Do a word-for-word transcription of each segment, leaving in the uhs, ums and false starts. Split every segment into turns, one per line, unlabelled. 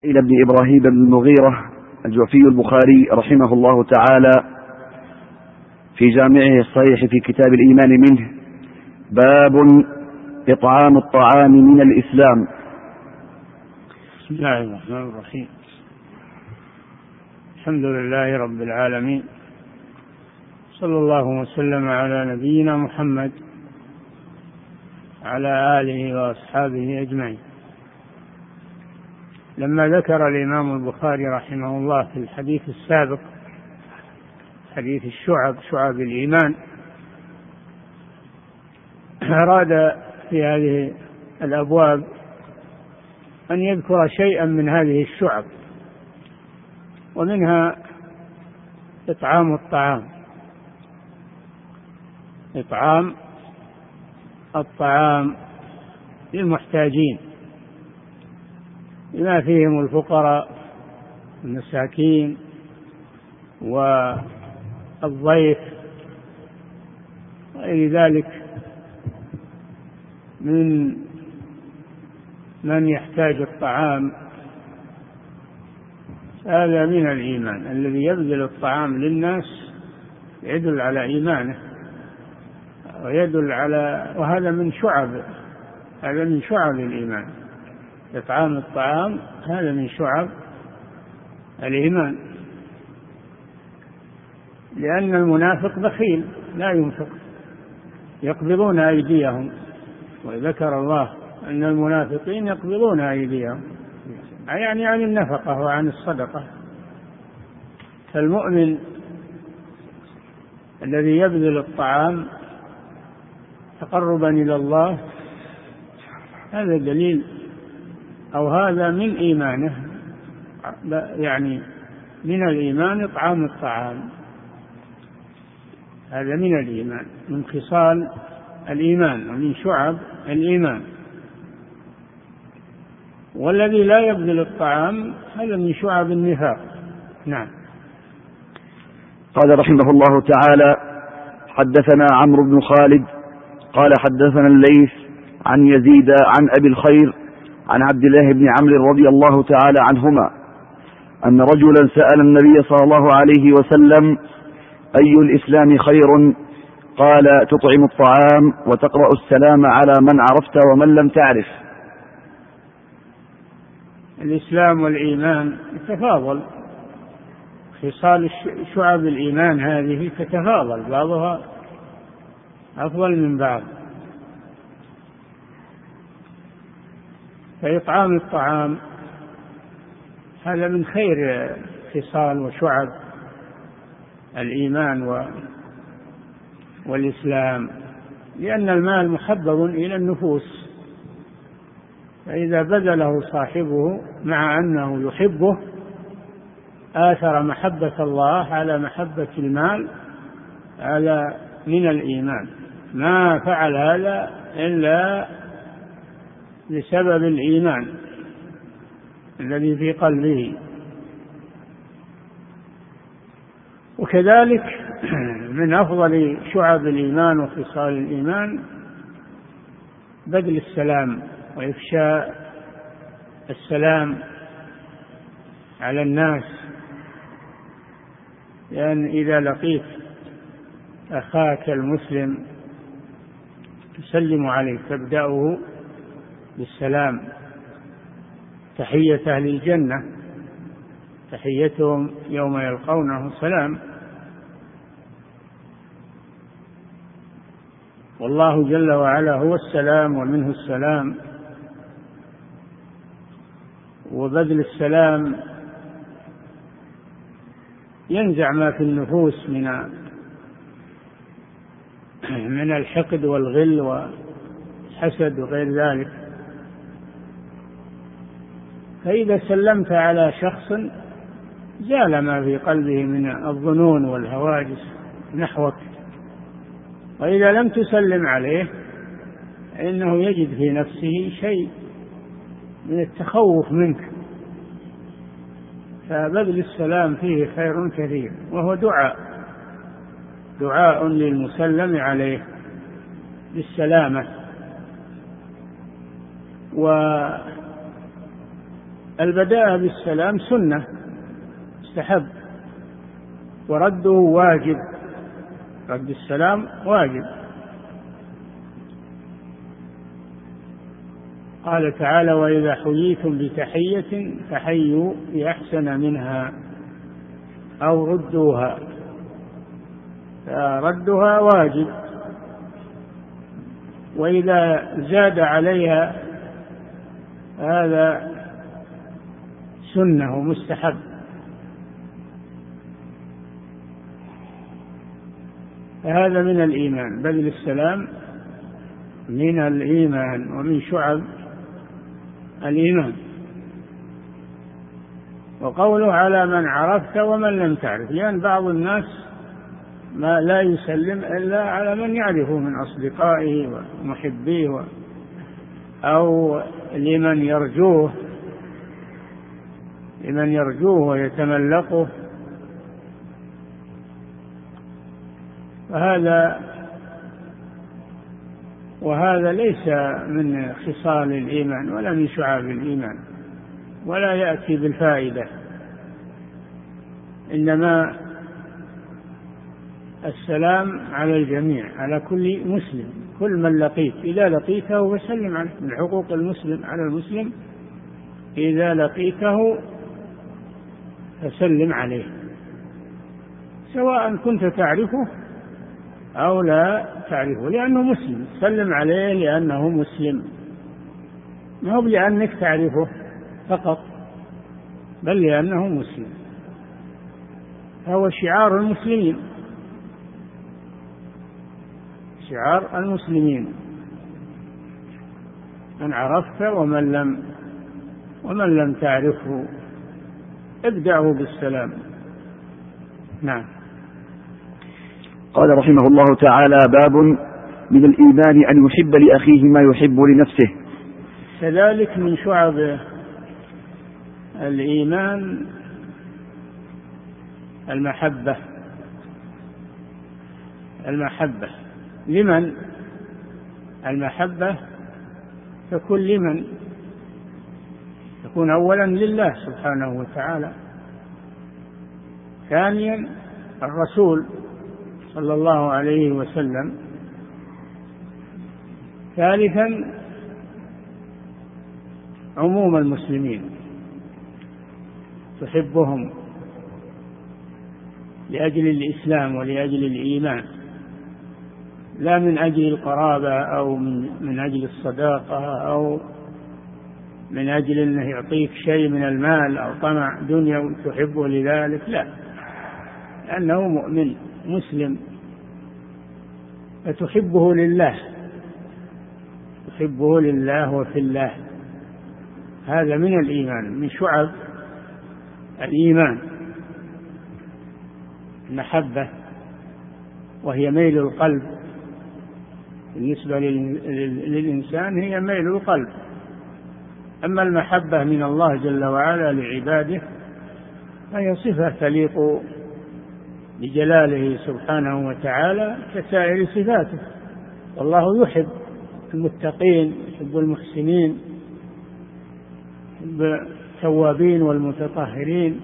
إلى ابن إبراهيم بن المغيرة الجعفي البخاري رحمه الله تعالى في جامعه الصحيح في كتاب الإيمان منه: باب إطعام الطعام من الإسلام.
بسم الله الرحمن الرحيم. الحمد لله رب العالمين، صلى الله وسلم على نبينا محمد على آله وأصحابه أجمعين. لما ذكر الإمام البخاري رحمه الله في الحديث السابق حديث الشعب شعب الإيمان، أراد في هذه الأبواب أن يذكر شيئا من هذه الشعب، ومنها إطعام الطعام إطعام الطعام للمحتاجين بما فيهم الفقراء والمساكين والضيف وغير ذلك من من يحتاج الطعام. هذا من الإيمان، الذي يبذل الطعام للناس يدل على إيمانه ويدل على وهذا من شعب هذا من شعب الإيمان. إطعام الطعام هذا من شعب الإيمان، لأن المنافق بخيل لا ينفق، يقبضون أيديهم، وذكر الله أن المنافقين يقبضون أيديهم، يعني عن النفقة وعن الصدقة. فالمؤمن الذي يبذل الطعام تقربا إلى الله هذا دليل أو هذا من إيمانه، يعني من الإيمان إطعام الطعام، هذا من الإيمان، من خصال الإيمان ومن شعب الإيمان. والذي لا يبذل الطعام هذا من شعب النفاق. نعم.
قال رحمه الله تعالى: حدثنا عمرو بن خالد قال حدثنا الليث عن يزيد عن أبي الخير عن عبد الله بن عمرو رضي الله تعالى عنهما أن رجلا سأل النبي صلى الله عليه وسلم: أي الإسلام خير؟ قال: تطعم الطعام وتقرأ السلام على من عرفت ومن لم تعرف.
الإسلام والإيمان تتفاضل، خصال شعب الإيمان هذه تتفاضل، بعضها أفضل من بعض. فإطعام الطعام هذا من خير خصال وشعب الإيمان والإسلام، لأن المال محبب إلى النفوس، فإذا بذله صاحبه مع أنه يحبه آثر محبة الله على محبة المال، هذا من الإيمان. ما فعل هذا إلا لسبب الإيمان الذي في قلبه. وكذلك من أفضل شعب الإيمان وخصال الإيمان بذل السلام وإفشاء السلام على الناس، لأن إذا لقيت أخاك المسلم تسلم عليه، تبدأه بالسلام، تحية أهل الجنة تحيتهم يوم يلقونه سلام. والله جل وعلا هو السلام ومنه السلام، وبذل السلام ينزع ما في النفوس من من الحقد والغل والحسد وغير ذلك. فإذا سلمت على شخص زال ما في قلبه من الظنون والهواجس نحوك، وإذا لم تسلم عليه إنه يجد في نفسه شيء من التخوف منك. فبذل السلام فيه خير كثير، وهو دعاء دعاء للمسلم عليه بالسلامة. البداءة بالسلام سنة مستحب، ورده واجب، رد السلام واجب. قال تعالى: وإذا حييتم بتحية فحيوا بأحسن منها أو ردوها، فردها واجب، وإذا زاد عليها هذا سنة ومستحب. فهذا من الإيمان، بذل السلام من الإيمان ومن شعب الإيمان. وقوله على من عرفت ومن لم تعرف، لأن يعني بعض الناس ما لا يسلم إلا على من يعرفه من أصدقائه ومحبيه أو لمن يرجوه لمن يرجوه ويتملقه، وهذا وهذا ليس من خصال الإيمان ولا من شعاب الإيمان، ولا يأتي بالفائدة. إنما السلام على الجميع، على كل مسلم، كل من لقيت إذا لقيته فسلم عليه. من حقوق المسلم على المسلم إذا لقيته فسلم عليه، سواء كنت تعرفه أو لا تعرفه، لأنه مسلم. سلم عليه لأنه مسلم، ما هو لأنك تعرفه فقط، بل لأنه مسلم. هو شعار المسلمين، شعار المسلمين، من عرفت ومن لم ومن لم تعرفه ابدأه بالسلام. نعم.
قال رحمه الله تعالى: باب من الإيمان أن يحب لأخيه ما يحب لنفسه.
كذلك من شعب الإيمان المحبة. المحبة لمن؟ المحبة تكون لمن؟ تكون أولا لله سبحانه وتعالى، ثانيا الرسول صلى الله عليه وسلم، ثالثا عموم المسلمين، تحبهم لأجل الإسلام ولأجل الإيمان، لا من أجل القرابة أو من أجل الصداقة أو من أجل أنه يعطيك شيء من المال أو طمع دنيا تحبه لذلك، لا، لأنه مؤمن مسلم فتحبه لله، تحبه لله وفي الله. هذا من الإيمان، من شعب الإيمان المحبة، وهي ميل القلب. بالنسبة للإنسان هي ميل القلب، أما المحبة من الله جل وعلا لعباده فهي صفة تليق بجلاله سبحانه وتعالى كسائر صفاته. والله يحب المتقين، يحب المحسنين، يحب التوابين والمتطهرين،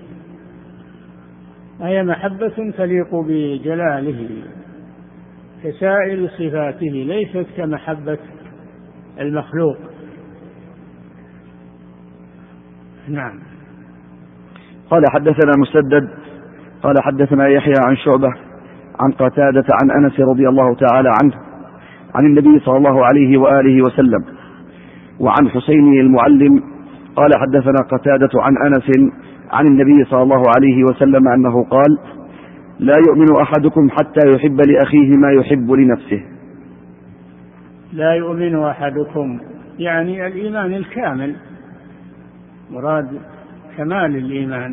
هي محبة تليق بجلاله كسائر صفاته، ليست كمحبة المخلوق. نعم.
قال حدثنا مسدد قال حدثنا يحيى عن شعبة عن قتادة عن أنس رضي الله تعالى عنه عن النبي صلى الله عليه وآله وسلم وعن حسين المعلم قال حدثنا قتادة عن أنس عن النبي صلى الله عليه وسلم أنه قال: لا يؤمن أحدكم حتى يحب لأخيه ما يحب لنفسه.
لا يؤمن أحدكم يعني الإيمان الكامل، مراد كمال الإيمان،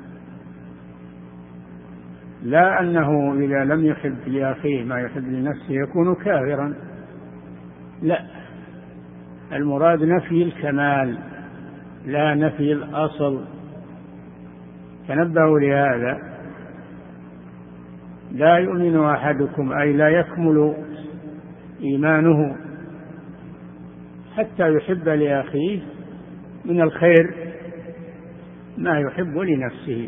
لا أنه إذا لم يحب لأخيه ما يحب لنفسه يكون كافرا، لا، المراد نفي الكمال لا نفي الأصل. تنبهوا لهذا: لا يؤمن أحدكم أي لا يكمل إيمانه حتى يحب لأخيه من الخير ما يحب لنفسه،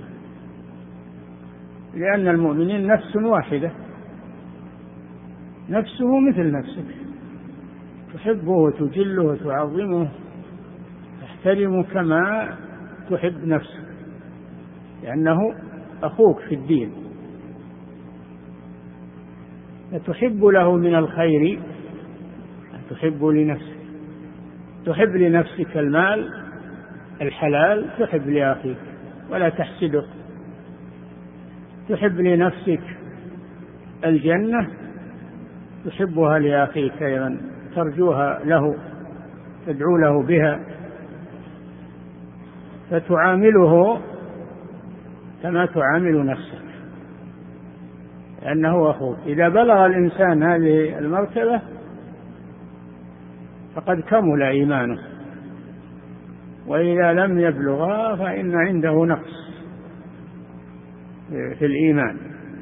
لأن المؤمنين نفس واحدة، نفسه مثل نفسك، تحبه وتجله وتعظمه، تحترمه كما تحب نفسك، لأنه أخوك في الدين. فتحب له من الخير تحب لنفسك، تحب لنفسك المال الحلال تحب لأخيك ولا تحسده، تحب لنفسك الجنة تحبها لأخيك أيضا، ترجوها له، تدعو له بها، فتعامله كما تعامل نفسك، لأنه أخوك. إذا بلغ الإنسان هذه المرتبة فقد كمل إيمانه، وإذا لم يبلغها فإن عنده نقص في الإيمان.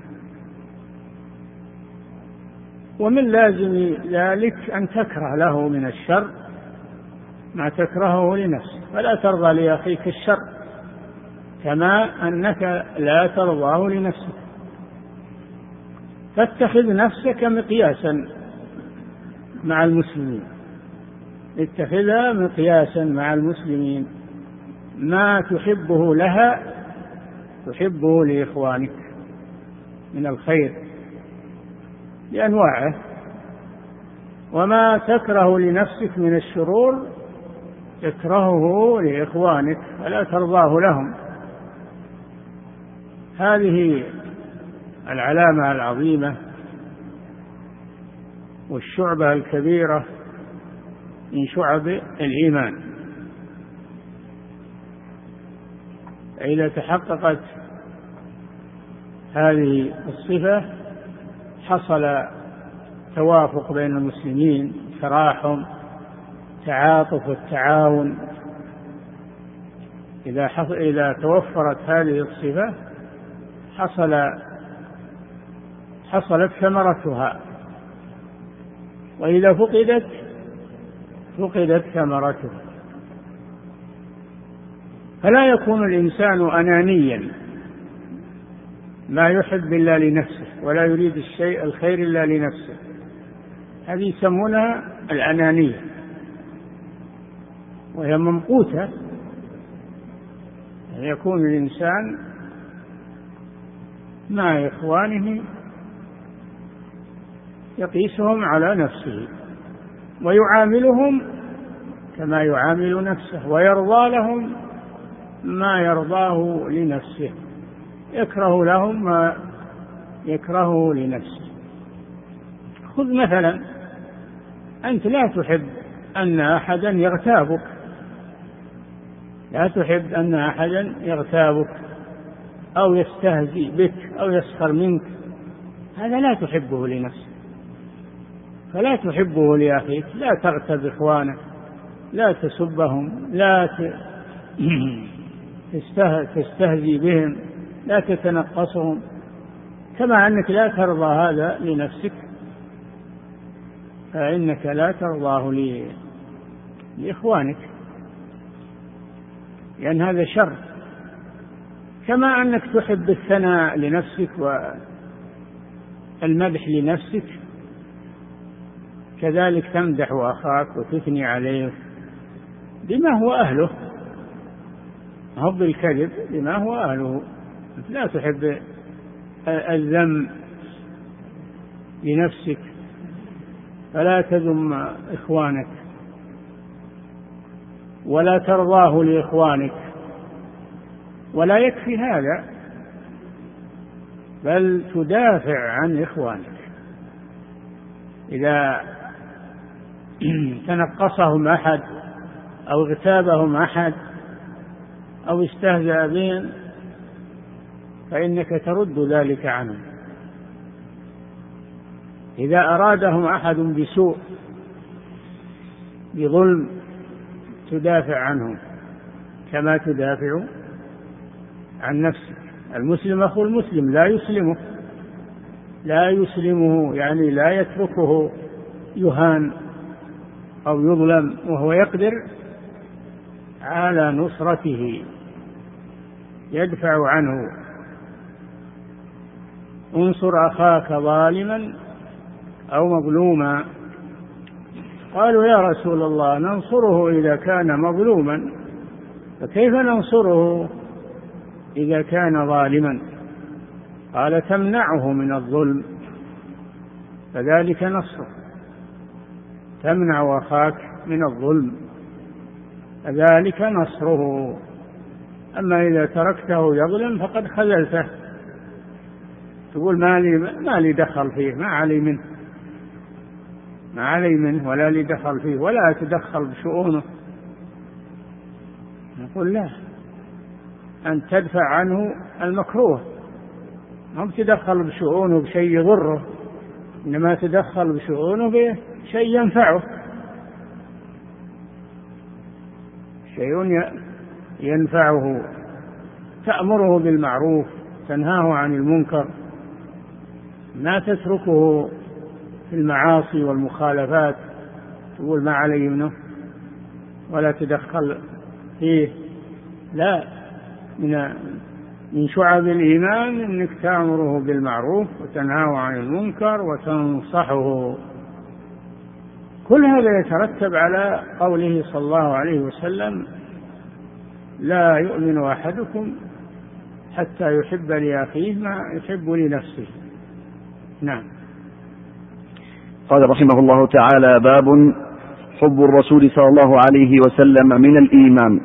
ومن لازم ذلك أن تكره له من الشر ما تكرهه لنفسك، فلا ترضى لأخيك الشر كما أنك لا ترضاه لنفسك. فاتخذ نفسك مقياسا مع المسلمين، اتخذها مقياسا مع المسلمين، ما تحبه لها تحبه لإخوانك من الخير بأنواعه، وما تكره لنفسك من الشرور تكرهه لإخوانك فلا ترضاه لهم. هذه العلامة العظيمة والشعبة الكبيرة من شعب الإيمان. إذا تحققت هذه الصفة حصل توافق بين المسلمين، تراحم، تعاطف والتعاون. إذا إذا توفرت هذه الصفة حصل حصلت ثمرتها، وإذا فقدت فقدت ثمرتها. فلا يكون الإنسان أنانيا ما يحب إلا لنفسه ولا يريد الشيء الخير إلا لنفسه، هذه يسمونها الأنانية وهي ممقوتة. يكون الإنسان مع إخوانه يقيسهم على نفسه ويعاملهم كما يعامل نفسه، ويرضى لهم ما يرضاه لنفسه، يكره لهم ما يكرهه لنفسه. خذ مثلا، أنت لا تحب أن أحدا يغتابك، لا تحب أن أحدا يغتابك أو يستهزئ بك أو يسخر منك، هذا لا تحبه لنفسك، فلا تحبه لأخيك. لا تغتب إخوانك، لا تسبهم، لا تستهزئ بهم، لا تتنقصهم، كما أنك لا ترضى هذا لنفسك فإنك لا ترضاه لإخوانك، لأن هذا شر. كما أنك تحب الثناء لنفسك والمدح لنفسك كذلك تمدح أخاك وتثني عليه بما هو أهله، هو بالكذب بما هو أهله. لا تحب الذم لنفسك فلا تذم إخوانك ولا ترضاه لإخوانك. ولا يكفي هذا، بل تدافع عن إخوانك إذا تنقصهم أحد أو اغتابهم أحد أو استهزأ بهم فإنك ترد ذلك عنهم. إذا أرادهم أحد بسوء بظلم تدافع عنهم كما تدافع عن نفسك. المسلم أخو المسلم لا يسلمه لا يسلمه يعني لا يتركه يهان أو يظلم وهو يقدر على نصرته، يدفع عنه. انصر أخاك ظالما أو مظلوما. قالوا يا رسول الله ننصره إذا كان مظلوما، فكيف ننصره إذا كان ظالما؟ قال تمنعه من الظلم فذلك نصره، تمنع أخاك من الظلم فذلك نصره. أما إذا تركته يظلم فقد خذلته، تقول ما لي, ما لي دخل فيه، ما علي منه، ما علي منه ولا لي دخل فيه ولا أتدخل بشؤونه. نقول لا، أن تدفع عنه المكروه، ما تدخل بشؤونه بشيء يضره، إنما تدخل بشؤونه بشيء ينفعه، شيء ينفعه، تأمره بالمعروف تنهاه عن المنكر، ما تتركه في المعاصي والمخالفات تقول ما علي منه ولا تدخل فيه. لا، من من شعب الإيمان أنك تأمره بالمعروف وتنهاه عن المنكر وتنصحه. كل هذا يترتب على قوله صلى الله عليه وسلم لا يؤمن أحدكم حتى يحب لأخيه ما يحب لنفسه. نعم.
قال رحمه الله تعالى: باب حب الرسول صلى الله عليه وسلم من الإيمان.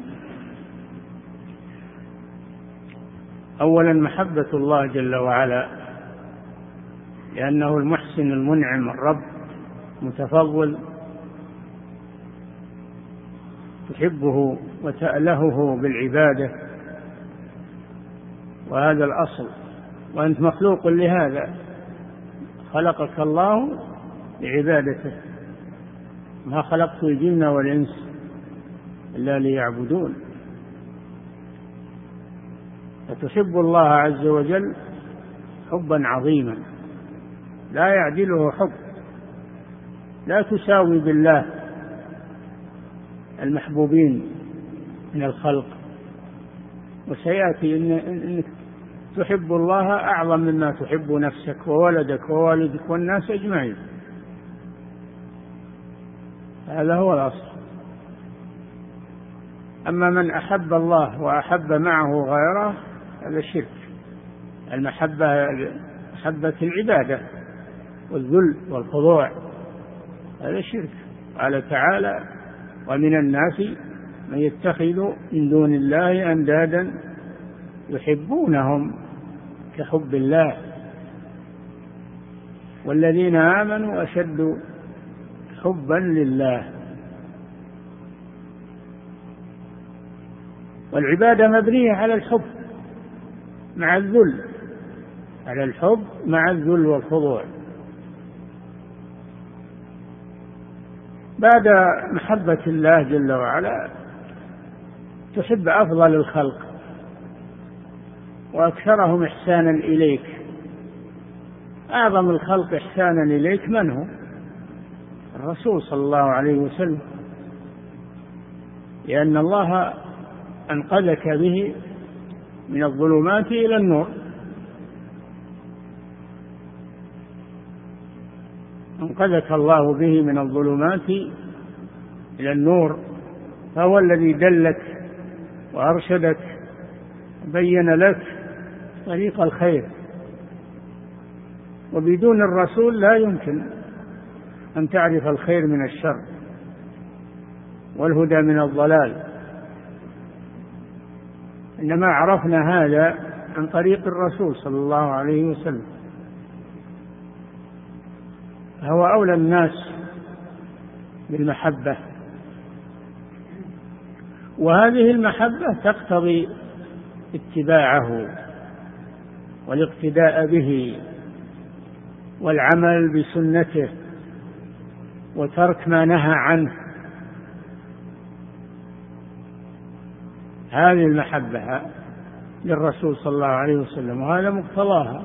أولا محبة الله جل وعلا، لأنه المحسن المنعم الرب متفضل، تحبه وتألهه بالعبادة، وهذا الأصل، وأنت مخلوق لهذا، خلقك الله لعبادته، ما خلقت الجن والإنس إلا ليعبدون. فتحب الله عز وجل حبا عظيما لا يعدله حب، لا تساوي بالله المحبوبين من الخلق. وسيأتي إن إنك تحب الله أعظم مما تحب نفسك وولدك ووالدك والناس أجمعين، هذا هو الأصل. أما من أحب الله وأحب معه غيره هذا شرك. المحبة محبة العبادة والذل والخضوع هذا شرك. قال تعالى: ومن الناس من يتخذ من دون الله أندادا يحبونهم كحب الله والذين آمنوا أشد حبا لله. والعبادة مبنية على الحب مع الذل، على الحب مع الذل والخضوع. بعد محبة الله جل وعلا تحب أفضل الخلق وأكثرهم إحسانا إليك. أعظم الخلق إحسانا إليك من هو؟ الرسول صلى الله عليه وسلم، لأن الله أنقذك به من الظلمات إلى النور. أنقذك الله به من الظلمات إلى النور، فهو الذي دلك وأرشدك وبين لك طريق الخير. وبدون الرسول لا يمكن أن تعرف الخير من الشر والهدى من الضلال، إنما عرفنا هذا عن طريق الرسول صلى الله عليه وسلم. هو أولى الناس بالمحبة، وهذه المحبة تقتضي اتباعه والاقتداء به والعمل بسنته وترك ما نهى عنه. هذه المحبة للرسول صلى الله عليه وسلم، وهذا مقتضاها.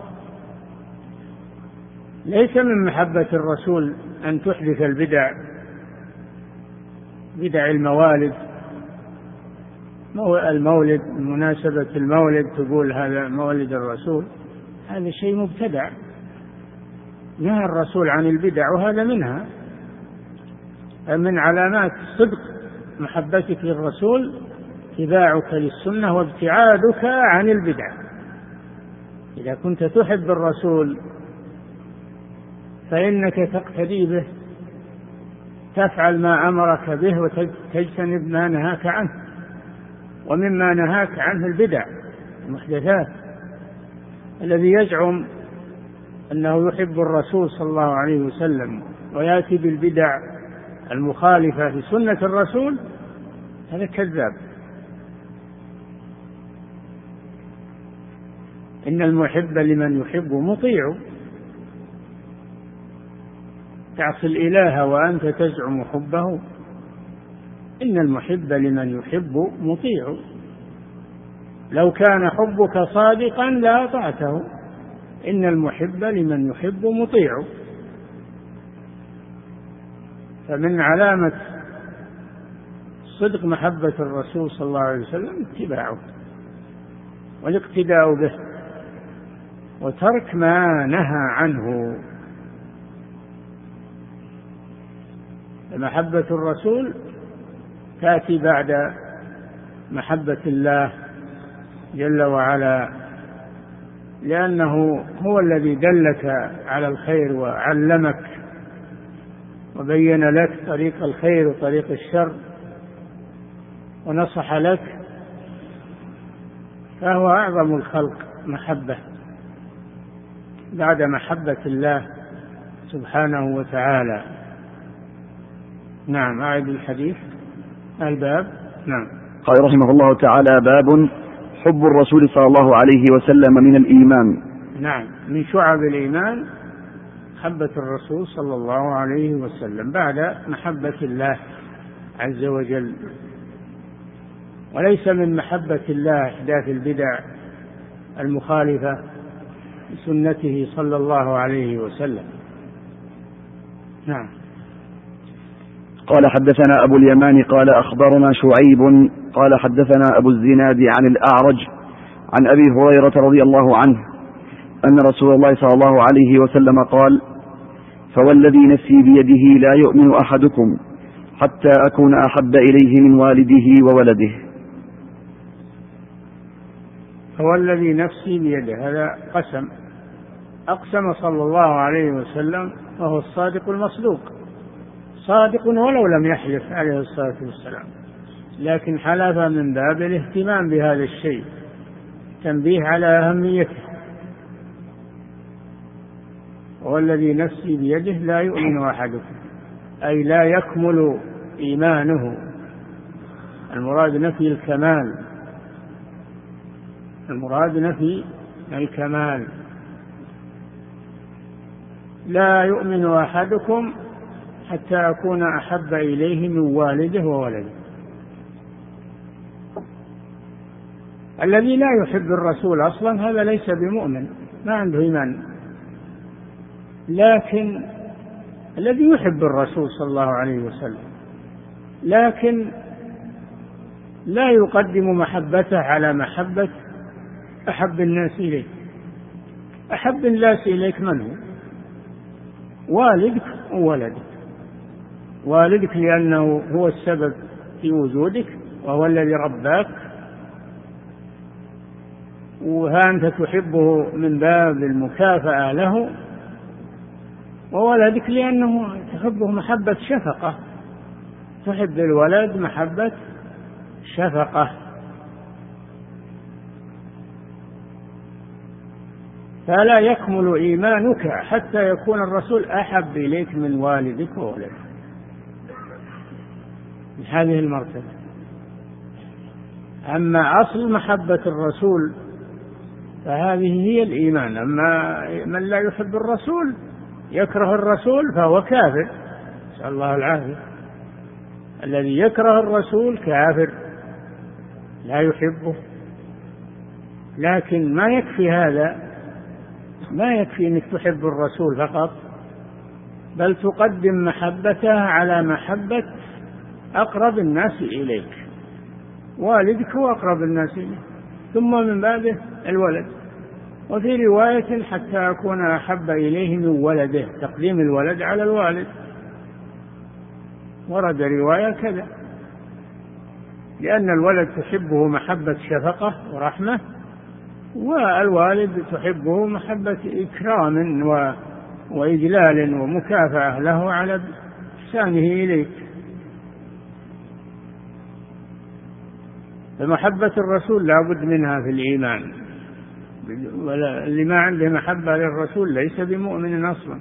ليس من محبة الرسول أن تحدث البدع، بدع الموالد المولد، مناسبة المولد تقول هذا مولد الرسول، هذا شيء مبتدع. نهى الرسول عن البدع وهذا منها. من علامات صدق محبتك للرسول اتباعك للسنة وابتعادك عن البدع. إذا كنت تحب الرسول فإنك تقتدي به، تفعل ما أمرك به وتجتنب ما نهاك عنه، ومما نهاك عنه البدع المحدثات. الذي يزعم أنه يحب الرسول صلى الله عليه وسلم ويأتي بالبدع المخالفة في سنة الرسول هذا كذاب. إن المحب لمن يحب مطيع. تعصي الإله وأنت تزعم حبه؟ إن المحب لمن يحب مطيع. لو كان حبك صادقا لأطعته. إن المحب لمن يحب مطيع. فمن علامة صدق محبة الرسول صلى الله عليه وسلم اتباعه والاقتداء به وترك ما نهى عنه. محبة الرسول تأتي بعد محبة الله جل وعلا، لأنه هو الذي دلك على الخير وعلمك وبين لك طريق الخير وطريق الشر ونصح لك، فهو أعظم الخلق محبة بعد محبة الله سبحانه وتعالى. نعم، أعد الحديث الباب. نعم.
قال رحمه الله تعالى: باب حب الرسول صلى الله عليه وسلم من الإيمان.
نعم، من شعب الإيمان محبة الرسول صلى الله عليه وسلم بعد محبة الله عز وجل، وليس من محبة الله إحداث البدع المخالفة لسنته صلى الله عليه وسلم. نعم.
قال: حدثنا أبو اليمان قال أخبرنا شعيب قال حدثنا أبو الزناد عن الأعرج عن أبي هريرة رضي الله عنه أن رسول الله صلى الله عليه وسلم قال: فوالذي نفسي بيده لا يؤمن أحدكم حتى أكون أحب إليه من والده وولده.
فوالذي نفسي بيده، هذا قسم، أقسم صلى الله عليه وسلم وهو الصادق المصدوق، صادق ولو لم يحلف عليه الصلاة والسلام، لكن حلف من باب الاهتمام بهذا الشيء، تنبيه على أهميته. والذي نفسي بيده لا يؤمن أحدكم، أي لا يكمل إيمانه. المراد نفي الكمال، المراد نفي الكمال. لا يؤمن أحدكم حتى أكون أحب إليه من والده وولده. الذي لا يحب الرسول أصلا هذا ليس بمؤمن، ما عنده إيمان. لكن الذي يحب الرسول صلى الله عليه وسلم لكن لا يقدم محبته على محبة أحب الناس إليك. أحب الناس إليك من هو؟ والدك وولدك. والدك لأنه هو السبب في وجودك وهو الذي رباك، وها أنت تحبه من باب المكافأة له. وولدك لأنه تحبه محبة شفقة، تحب الولد محبة شفقة. فلا يكمل إيمانك حتى يكون الرسول أحب إليك من والدك وولدك، من هذه المرتبة. أما أصل محبة الرسول فهذه هي الإيمان. أما من لا يحب الرسول يكره الرسول فهو كافر، نسأل الله العافية. الذي يكره الرسول كافر لا يحبه. لكن ما يكفي هذا، ما يكفي أنك تحب الرسول فقط، بل تقدم محبته على محبة أقرب الناس إليك. والدك هو أقرب الناس إليه، ثم من بعده الولد. وفي رواية حتى أكون أحب إليه من ولده، تقديم الولد على الوالد، ورد رواية كذا، لأن الولد تحبه محبة شفقة ورحمة، والوالد تحبه محبة إكرام وإجلال ومكافأة له على إحسانه إليك. فمحبة الرسول لا بد منها في الإيمان، اللي ما عنده محبة للرسول ليس بمؤمن أصلا.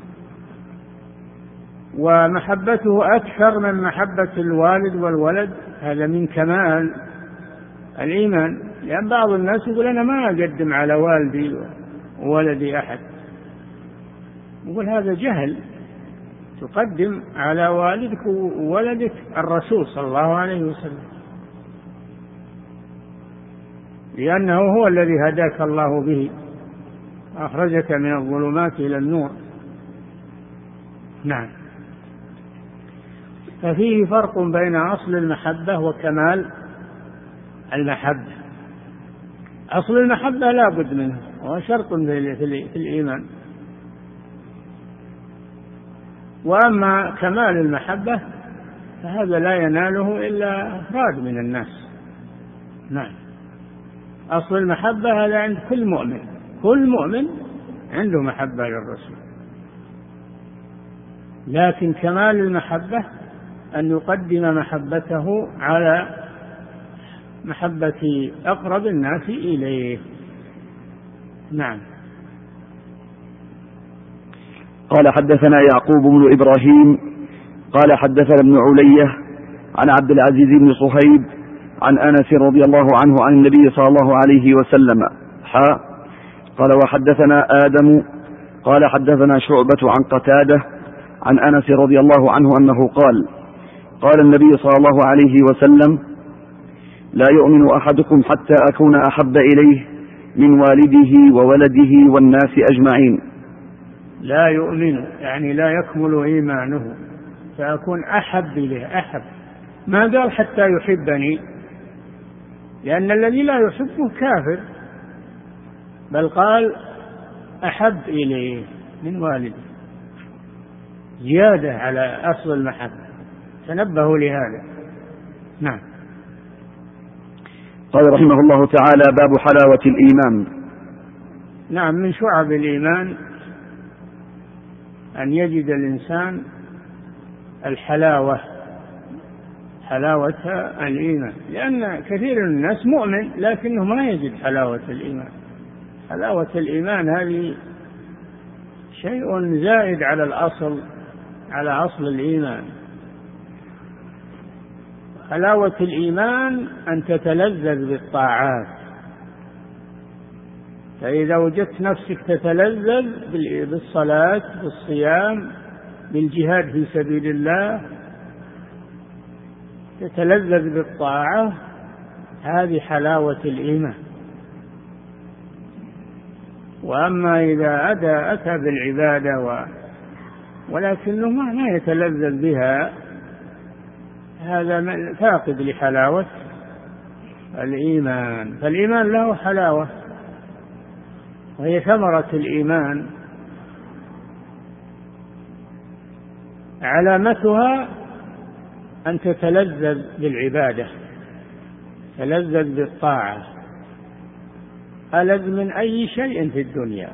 ومحبته أكثر من محبة الوالد والولد، هذا من كمال الإيمان. لأن بعض الناس يقول أنا ما أقدم على والدي وولدي أحد، يقول هذا جهل، تقدم على والدك وولدك الرسول صلى الله عليه وسلم، لأنه هو الذي هداك الله به، أخرجك من الظلمات إلى النور. نعم. ففيه فرق بين أصل المحبة وكمال المحبة. أصل المحبة لا بد منه، وهو شرط في الإيمان. وأما كمال المحبة فهذا لا يناله إلا أفراد من الناس. نعم. أصل المحبة هذا عند كل مؤمن، كل مؤمن عنده محبة للرسول، لكن كمال المحبة أن يقدم محبته على محبة أقرب الناس إليه. نعم.
قال حدثنا يعقوب بن إبراهيم قال حدثنا ابن علية عن عبد العزيز بن صهيب عن أنس رضي الله عنه عن النبي صلى الله عليه وسلم حا قال وحدثنا آدم قال حدثنا شعبة عن قتادة عن أنس رضي الله عنه أنه قال قال النبي صلى الله عليه وسلم لا يؤمن أحدكم حتى أكون أحب إليه من والده وولده والناس أجمعين.
لا يؤمن يعني لا يكمل إيمانه، فأكون أحب إليه. أحب ما قال حتى يحبني، لأن الذي لا يحبه كافر، بل قال أحب إليه من والده، زيادة على أصل المحبة، تنبهوا لهذا. نعم.
قال رحمه الله تعالى باب حلاوة الإيمان.
نعم. من شعب الإيمان أن يجد الإنسان الحلاوة، حلاوة الإيمان، لأن كثير من الناس مؤمن لكنه ما يجد حلاوة الإيمان. حلاوة الإيمان هذه شيء زائد على الأصل، على أصل الإيمان. حلاوة الإيمان أن تتلذذ بالطاعات، فإذا وجدت نفسك تتلذذ بالصلاة بالصيام بالجهاد في سبيل الله، تتلذذ بالطاعة، هذه حلاوة الإيمان. وأما إذا أتى أتى بالعبادة و ولكنه ما يتلذذ بها، هذا فاقد لحلاوة الإيمان. فالإيمان له حلاوة، وهي ثمرة الإيمان. علامتها أن تتلذذ بالعبادة، تلذذ بالطاعة، ألذ من أي شيء في الدنيا.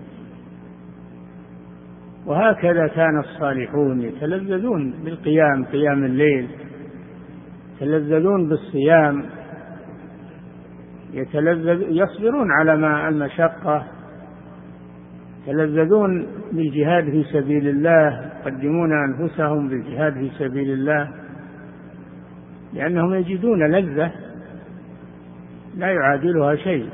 وهكذا كان الصالحون يتلذذون بالقيام، قيام الليل، يتلذذون بالصيام، يتلذذ يصبرون على ما المشقة، يتلذذون بالجهاد في سبيل الله، يقدمون أنفسهم بالجهاد في سبيل الله، لأنهم يجدون لذة لا يعادلها شيء.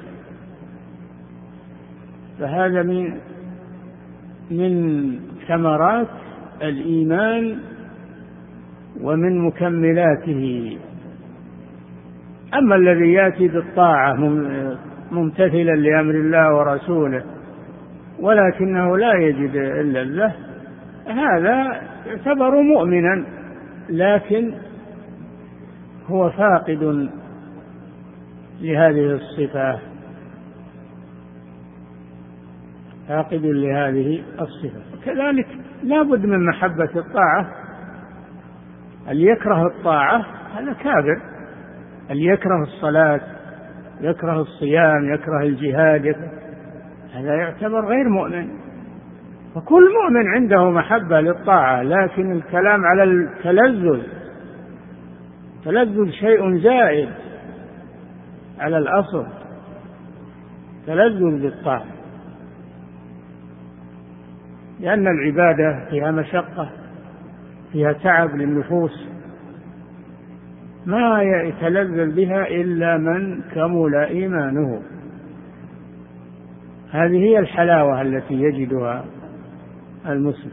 فهذا من من ثمرات الإيمان ومن مكملاته. أما الذي يأتي بالطاعة ممتثلا لأمر الله ورسوله ولكنه لا يجد إلا الله، هذا يعتبر مؤمنا، لكن هو فاقد لهذه الصفة، فاقد لهذه الصفة. كذلك لا بد من محبة الطاعة. اللي يكره الطاعة هذا كافر، اللي يكره الصلاة، يكره الصيام، يكره الجهاد، يكره، هذا يعتبر غير مؤمن. فكل مؤمن عنده محبة للطاعة، لكن الكلام على التلذذ، تلذذ شيء زائد على الأصل، تلذذ بالطاعة، لأن العبادة فيها مشقة، فيها تعب للنفوس، ما يتلذذ بها إلا من كمل إيمانه. هذه هي الحلاوة التي يجدها المسلم.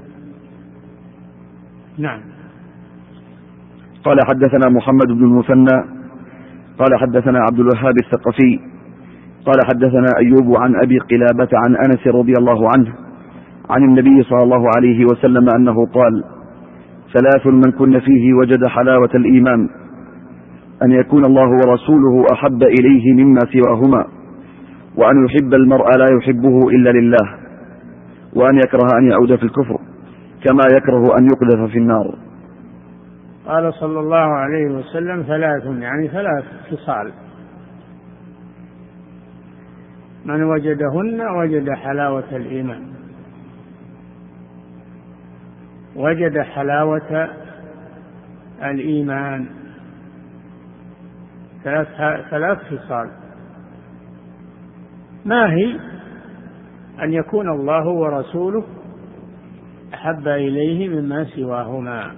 نعم.
قال حدثنا محمد بن المثنى قال حدثنا عبد الوهاب الثقفي قال حدثنا أيوب عن أبي قلابة عن أنس رضي الله عنه عن النبي صلى الله عليه وسلم أنه قال: ثلاث من كن فيه وجد حلاوة الإيمان: أن يكون الله ورسوله أحب إليه مما سواهما، وأن يحب المرء لا يحبه إلا لله، وأن يكره أن يعود في الكفر كما يكره أن يقذف في النار.
قال صلى الله عليه وسلم: ثلاث، يعني ثلاث خصال، من وجدهن وجد حلاوة الإيمان، وجد حلاوة الإيمان. ثلاث ثلاث خصال. ما هي؟ أن يكون الله ورسوله أحب إليه مما سواهما،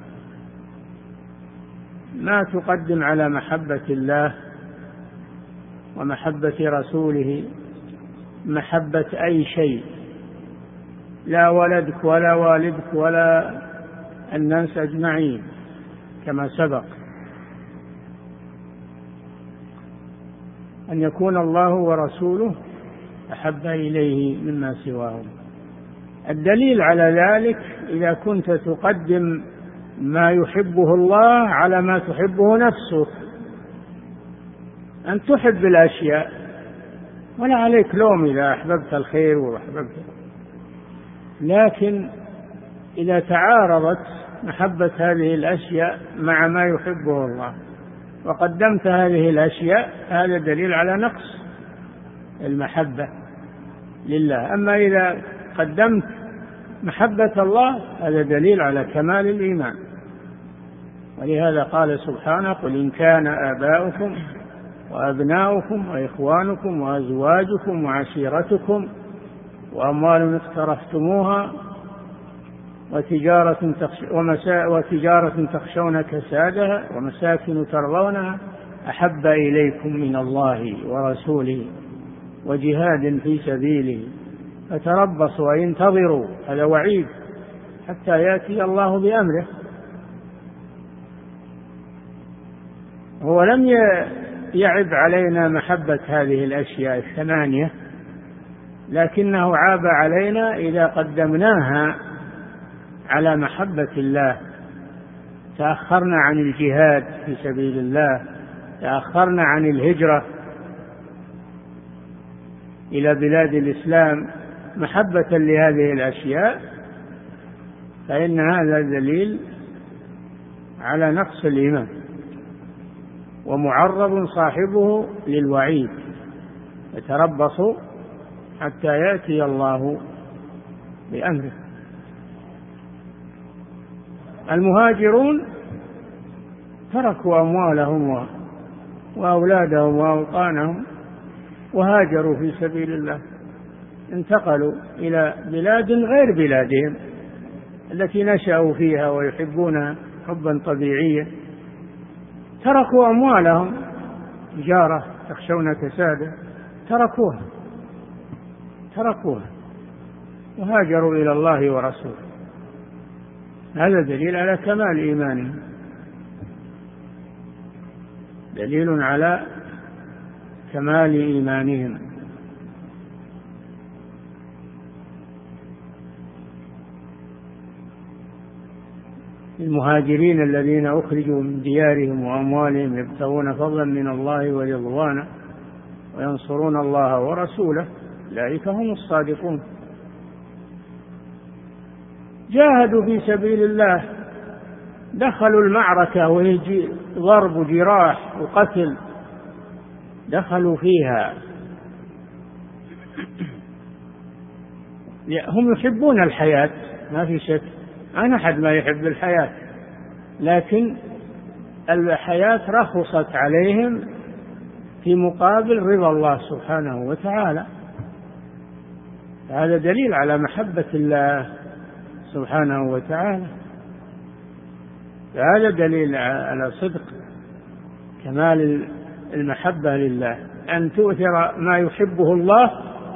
ما تقدم على محبة الله ومحبة رسوله محبة أي شيء، لا ولدك ولا والدك ولا الناس أجمعين كما سبق. أن يكون الله ورسوله أحب إليه مما سواهم. الدليل على ذلك إذا كنت تقدم ما يحبه الله على ما تحبه نفسك، أن تحب الأشياء ولا عليك لوم إذا أحببت الخير وأحببت، لكن إذا تعارضت محبة هذه الأشياء مع ما يحبه الله وقدمت هذه الأشياء، هذا دليل على نقص المحبة لله. أما إذا قدمت محبة الله هذا دليل على كمال الإيمان. ولهذا قال سبحانه: قل إن كان آباؤكم وأبناؤكم وإخوانكم وأزواجكم وعشيرتكم وأموال اقترفتموها وتجارة, وتجارة تخشون كسادها ومساكن ترضونها أحب إليكم من الله ورسوله وجهاد في سبيله فتربصوا وانتظروا. هذا وعيد حتى يأتي الله بأمره. هو لم يعب علينا محبة هذه الأشياء الثمانية، لكنه عاب علينا إذا قدمناها على محبة الله، تأخرنا عن الجهاد في سبيل الله، تأخرنا عن الهجرة إلى بلاد الإسلام محبة لهذه الأشياء، فإن هذا دليل على نقص الإيمان، ومعرض صاحبه للوعيد. يتربصوا حتى يأتي الله بأمره. المهاجرون تركوا أموالهم وأولادهم وأوطانهم وهاجروا في سبيل الله، انتقلوا إلى بلاد غير بلادهم التي نشأوا فيها ويحبونها حبا طبيعيا، تركوا أموالهم، تجارة تخشون كسادها، تركوها تركوها وهاجروا إلى الله ورسوله. هذا دليل على كمال إيمانهم، دليل على كمال إيمانهم. المهاجرين الذين أخرجوا من ديارهم وأموالهم يبتغون فضلا من الله ورضوانا وينصرون الله ورسوله أولئك هم الصادقون. جاهدوا في سبيل الله، دخلوا المعركة ويجي ضرب وجراح وقتل، دخلوا فيها. هم يحبون الحياة ما في شك، أنا أحد ما يحب الحياة، لكن الحياة رخصت عليهم في مقابل رضا الله سبحانه وتعالى. هذا دليل على محبة الله سبحانه وتعالى، هذا دليل على صدق كمال المحبة لله، أن تؤثر ما يحبه الله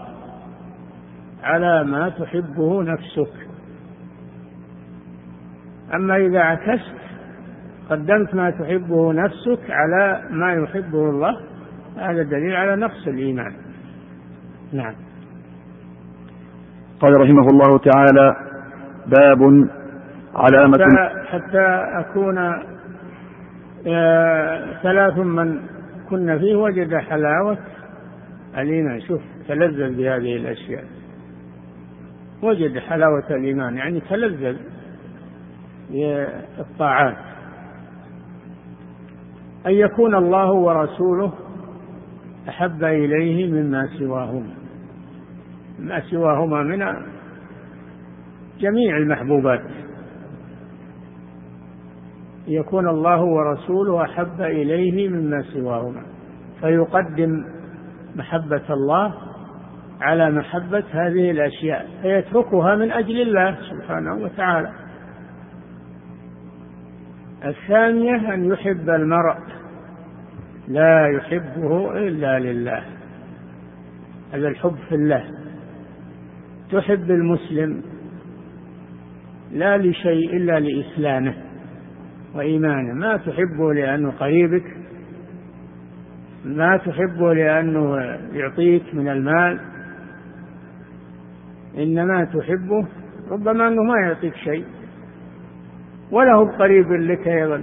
على ما تحبه نفسك. أما إذا عكست قدمت ما تحبه نفسك على ما يحبه الله، هذا دليل على نقص الإيمان. نعم.
قال رحمه الله تعالى: باب علامة
حتى, حتى أكون آه ثلاث من كنا فيه وجد حلاوة الإيمان. شوف، تلذذ بهذه الأشياء، وجد حلاوة الإيمان يعني تلذذ بالطاعات. أن يكون الله ورسوله أحب إليه مما سواهما، ما سواهما من جميع المحبوبات. يكون الله ورسوله أحب إليه مما سواهما، فيقدم محبة الله على محبة هذه الأشياء، فيتركها من أجل الله سبحانه وتعالى. الثانية أن يحب المرء لا يحبه إلا لله، هذا الحب في الله. تحب المسلم لا لشيء إلا لإسلامه وإيمانه، ما تحبه لأنه قريبك، ما تحبه لأنه يعطيك من المال، إنما تحبه ربما أنه ما يعطيك شيء ولا هو قريب لك أيضا،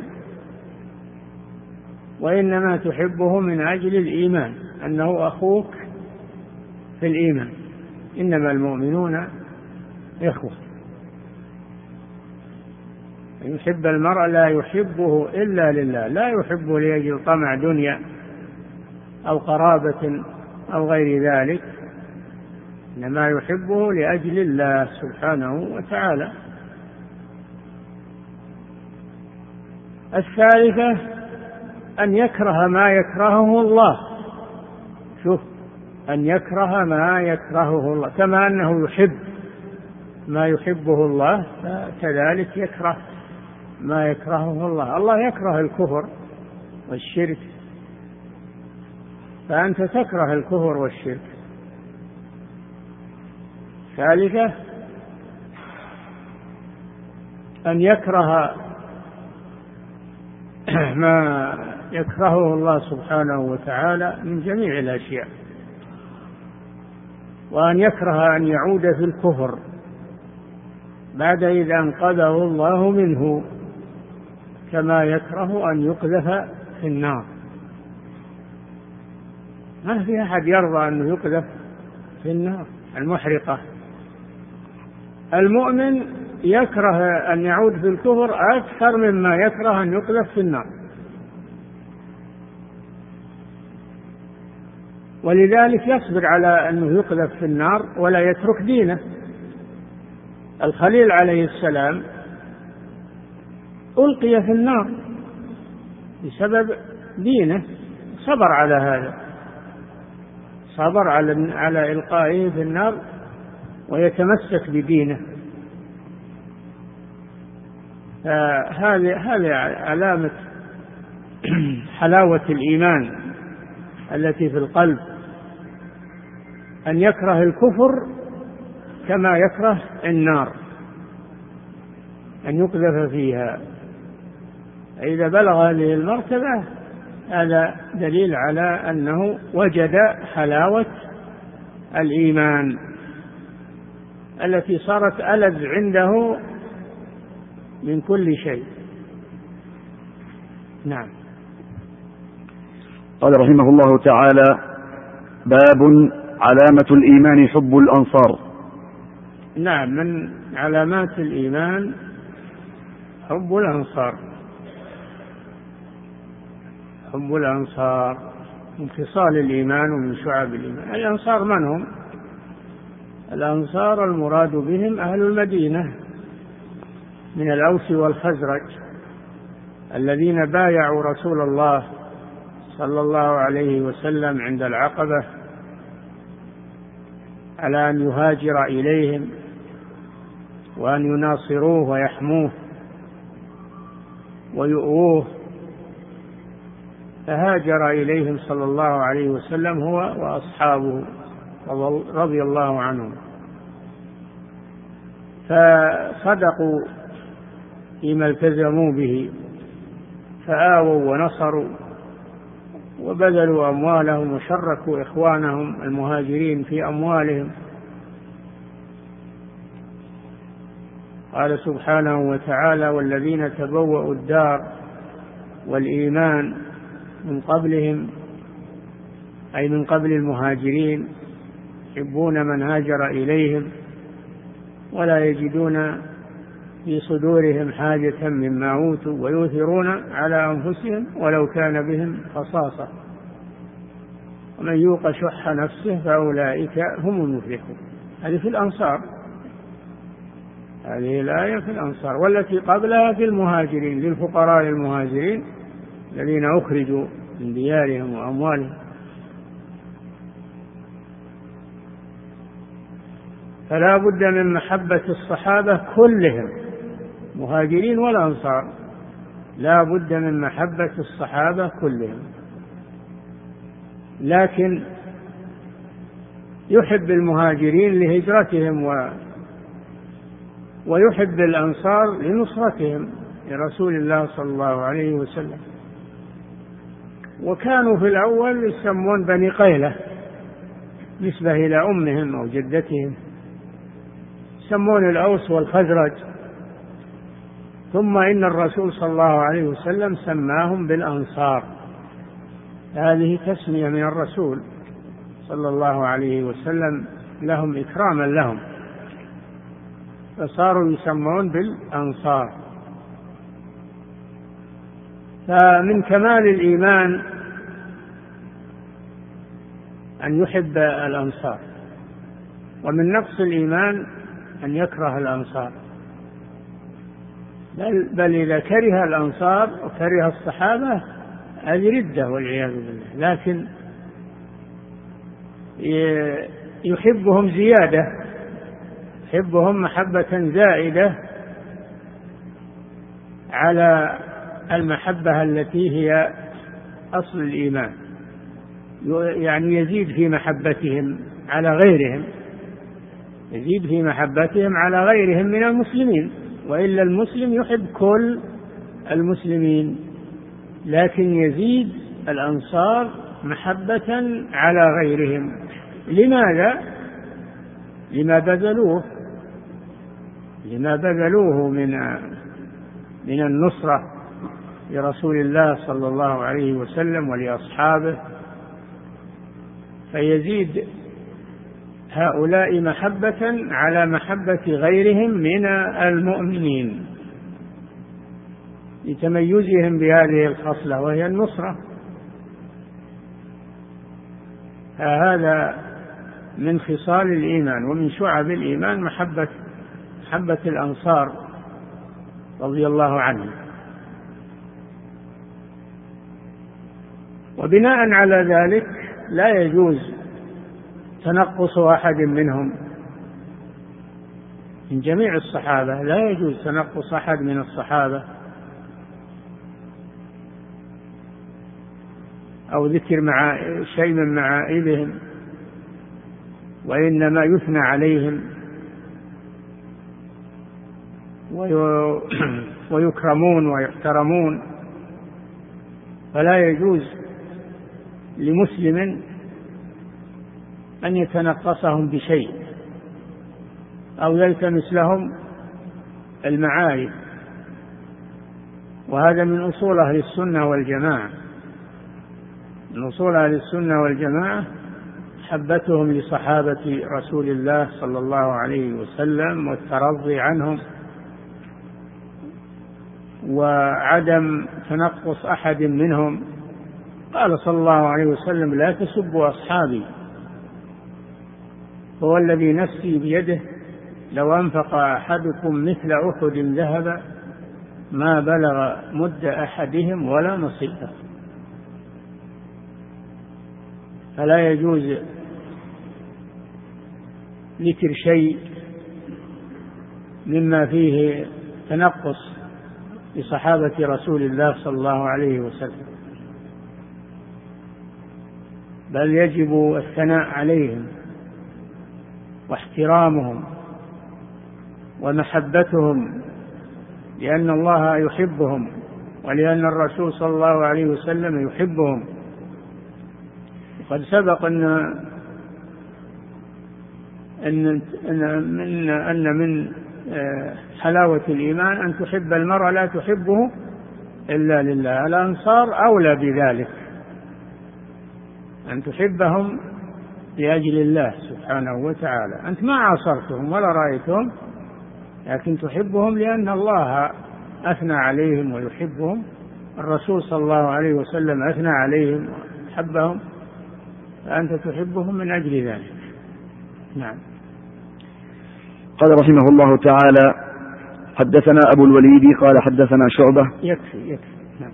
وإنما تحبه من أجل الإيمان، أنه أخوك في الإيمان، إنما المؤمنون إخوة. يحب المرء لا يحبه إلا لله، لا يحبه لأجل طمع دنيا أو قرابة أو غير ذلك، إنما يحبه لأجل الله سبحانه وتعالى. الثالثة أن يكره ما يكرهه الله. شوف، أن يكره ما يكرهه الله، كما أنه يحب ما يحبه الله كذلك يكره ما يكرهه الله. الله يكره الكفر والشرك، فأنت تكره الكفر والشرك. ثالثة أن يكره ما يكرهه الله سبحانه وتعالى من جميع الأشياء، وأن يكره أن يعود في الكفر بعد إذا أنقذه الله منه، كما يكره أن يقذف في النار. ما في أحد يرضى أن يقذف في النار المحرقة. المؤمن يكره أن يعود في الكفر أكثر مما يكره أن يقذف في النار، ولذلك يصبر على أنه يقذف في النار ولا يترك دينه. الخليل عليه السلام ألقي في النار بسبب دينه، صبر على هذا، صبر على على إلقائه في النار ويتمسك بدينه. هذه هذه علامة حلاوة الإيمان التي في القلب، أن يكره الكفر كما يكره النار، أن يقذف فيها. إذا بلغ هذه المرتبة هذا دليل على أنه وجد حلاوة الإيمان التي صارت ألذ عنده من كل شيء. نعم.
قال رحمه الله تعالى: باب علامة الإيمان حب الأنصار.
نعم، من علامات الإيمان حب الأنصار. حب الأنصار من خصال الإيمان ومن شعب الإيمان. الأنصار من هم؟ الأنصار المراد بهم أهل المدينة من الأوس والخزرج الذين بايعوا رسول الله صلى الله عليه وسلم عند العقبة على أن يهاجر إليهم وأن يناصروه ويحموه ويؤوه، فهاجر إليهم صلى الله عليه وسلم هو وأصحابه رضي الله عنهم، فصدقوا فيما التزموا به، فآووا ونصروا وبذلوا أموالهم وشركوا إخوانهم المهاجرين في أموالهم. قال سبحانه وتعالى: والذين تبوأوا الدار والإيمان من قبلهم، أي من قبل المهاجرين، يحبون من هاجر إليهم ولا يجدون في صدورهم حاجة مما أوتوا ويؤثرون على أنفسهم ولو كان بهم خصاصة ومن يوق شح نفسه فأولئك هم المفلحون. هذه في الأنصار، هذه الآية في الأنصار. والتي قبلها في المهاجرين، للفقراء المهاجرين الذين أخرجوا من ديارهم وأموالهم. فلا بد من محبة الصحابة كلهم، مهاجرين والأنصار، لا بد من محبة الصحابة كلهم، لكن يحب المهاجرين لهجرتهم و ويحب الأنصار لنصرتهم لرسول الله صلى الله عليه وسلم. وكانوا في الأول يسمون بني قيلة نسبة إلى أمهم أو جدتهم، يسمون الأوس والخزرج، ثم إن الرسول صلى الله عليه وسلم سماهم بالأنصار، هذه تسمية من الرسول صلى الله عليه وسلم لهم إكراما لهم، فصاروا يسمون بالأنصار. فمن كمال الإيمان أن يحب الأنصار، ومن نقص الإيمان أن يكره الأنصار، بل, بل إذا كره الأنصار وكره الصحابة هذه ردة والعياذ بالله، لكن يحبهم زيادة، يحبهم محبة زائدة على المحبة التي هي أصل الإيمان، يعني يزيد في محبتهم على غيرهم، يزيد في محبتهم على غيرهم من المسلمين، وإلا المسلم يحب كل المسلمين، لكن يزيد الأنصار محبة على غيرهم. لماذا؟ لما بذلوه لما بذلوه من من النصرة لرسول الله صلى الله عليه وسلم ولأصحابه، فيزيد هؤلاء محبة على محبة غيرهم من المؤمنين لتميزهم بهذه الخصلة وهي النصرة. هذا من خصال الإيمان ومن شعب الإيمان محبة محبة الأنصار رضي الله عنهم. وبناء على ذلك لا يجوز تنقص أحد منهم من جميع الصحابة، لا يجوز تنقص أحد من الصحابة أو ذكر مع شيء من معائبهم، وإنما يثنى عليهم ويكرمون ويحترمون، فلا يجوز لمسلم أن يتنقصهم بشيء أو يلتمس لهم المعايب، وهذا من أصول أهل السنة والجماعة. من أصول أهل السنة والجماعة محبتهم لصحابة رسول الله صلى الله عليه وسلم والترضي عنهم، وعدم تنقص أحد منهم. قال صلى الله عليه وسلم: لا تسبوا أصحابي، هو الذي نفسي بيده لو أنفق أحدكم مثل أحد ذهبا ما بلغ مد أحدهم ولا نصيفه. فلا يجوز ذكر شيء مما فيه تنقص لصحابة رسول الله صلى الله عليه وسلم، بل يجب الثناء عليهم واحترامهم ومحبتهم، لأن الله يحبهم ولأن الرسول صلى الله عليه وسلم يحبهم. وقد سبق أن أن من أن من حلاوة الإيمان أن تحب المرء لا تحبه إلا لله. الأنصار أولى بذلك، أن تحبهم لأجل الله سبحانه وتعالى. أنت ما عاصرتهم ولا رأيتهم، لكن تحبهم لأن الله أثنى عليهم ويحبهم، الرسول صلى الله عليه وسلم أثنى عليهم وحبهم، فأنت تحبهم من أجل ذلك. نعم.
قال رحمه الله تعالى: حدثنا أبو الوليد قال حدثنا شعبة.
يكفي يكفي. نعم.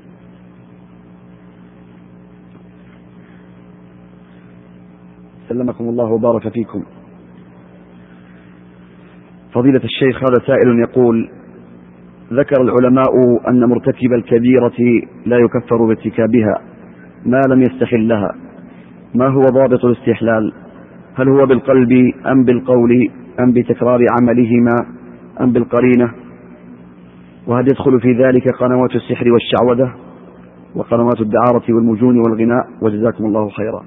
سلمكم الله وبارك فيكم. فضيلة الشيخ، هذا سائل يقول: ذكر العلماء أن مرتكب الكبيرة لا يكفر بارتكابها ما لم يستحلها، ما هو ضابط الاستحلال؟ هل هو بالقلب أم بالقول أم بتكرار عملهما أم بالقرينة؟ وهل يدخل في ذلك قنوات السحر والشعوذة وقنوات الدعارة والمجون والغناء؟ وجزاكم الله خيرا.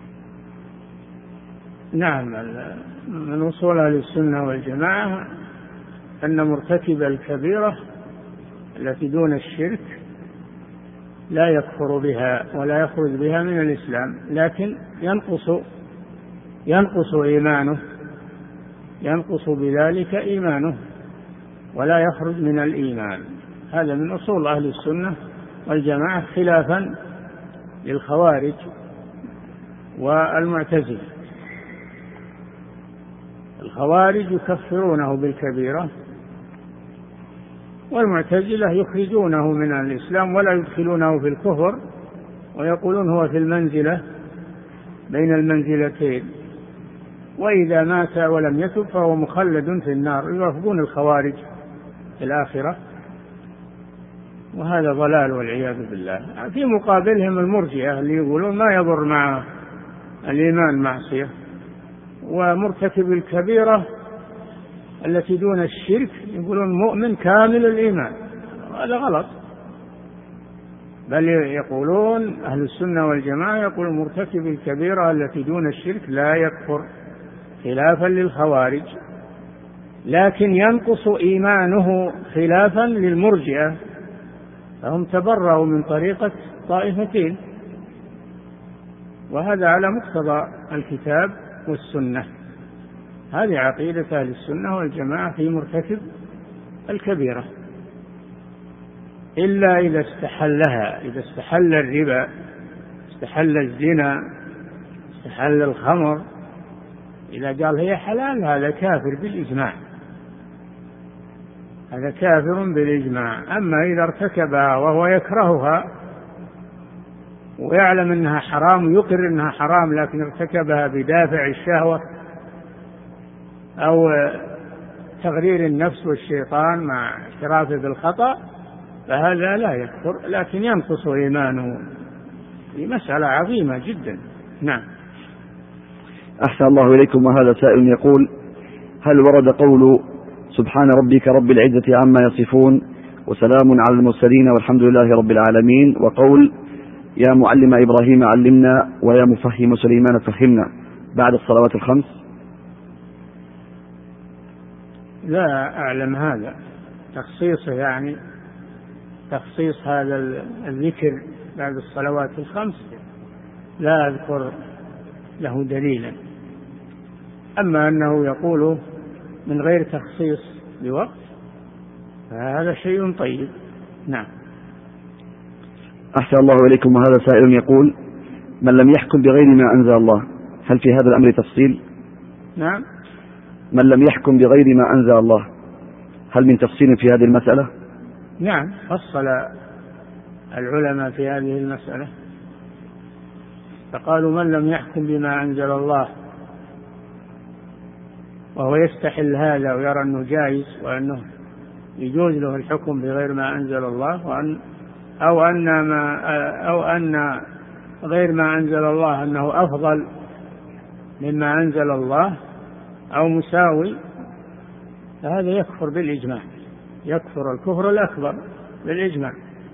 نعم، من أصول أهل السنة والجماعة أن مرتكب الكبيرة التي دون الشرك لا يكفر بها ولا يخرج بها من الإسلام، لكن ينقص ينقص إيمانه ينقص بذلك إيمانه ولا يخرج من الإيمان. هذا من أصول أهل السنة والجماعة، خلافا للخوارج والمعتزلة. الخوارج يكفرونه بالكبيرة، والمعتزلة يخرجونه من الإسلام ولا يدخلونه في الكفر، ويقولون هو في المنزلة بين المنزلتين، وإذا مات ولم يتب فهو مخلد في النار. يوافقون الخوارج في الآخرة، وهذا ضلال والعياذ بالله. في مقابلهم المرجئة اللي يقولون ما يضر مع الإيمان معصية، ومرتكب الكبيرة التي دون الشرك يقولون مؤمن كامل الإيمان. هذا غلط، بل يقولون أهل السنة والجماعة يقول مرتكب الكبيرة التي دون الشرك لا يكفر، خلافا للخوارج، لكن ينقص إيمانه خلافا للمرجئة، فهم تبرأوا من طريقة طائفتين، وهذا على مقتضى الكتاب والسنة. هذه عقيدة أهل السنة والجماعة في مرتكب الكبيرة، إلا إذا استحلها، إذا استحل الربا، استحل الزنا، استحل الخمر، إذا قال هي حلال هذا كافر بالإجماع، هذا كافر بالإجماع. أما إذا ارتكبها وهو يكرهها ويعلم أنها حرام ويقر أنها حرام، لكن ارتكبها بدافع الشهوة أو تغرير النفس والشيطان مع اعترافه بالخطأ، فهذا لا يكفر، لكن ينقص إيمانه. في مسألة عظيمة جدا. نعم.
أحسن الله إليكم. وهذا سائل يقول: هل ورد قول سبحان ربك رب العزة عما يصفون وسلام على المرسلين والحمد لله رب العالمين، وقول يا معلم إبراهيم علمنا ويا مفهم سليمان فهمنا بعد الصلوات الخمس؟
لا أعلم هذا تخصيصه، يعني تخصيص هذا الذكر بعد الصلوات الخمس لا أذكر له دليلا. أما أنه يقول من غير تخصيص بوقت فهذا شيء طيب. نعم.
أحسن الله إليكم. وهذا سائل يقول: من لم يحكم بغير ما أنزل الله، هل في هذا الأمر تفصيل؟
نعم.
من لم يحكم بغير ما أنزل الله، هل من تفصيل في هذه المسألة؟
نعم، فصل العلماء في هذه المسألة فقالوا: من لم يحكم بما أنزل الله وهو يستحل هذا ويرى أنه جائز وأنه يجوز له الحكم بغير ما أنزل الله، وأن أو أن ما أو أن غير ما أنزل الله أنه أفضل مما أنزل الله أو مساوي، فهذا يكفر بالإجماع، يكفر الكفر الأكبر بالإجماع.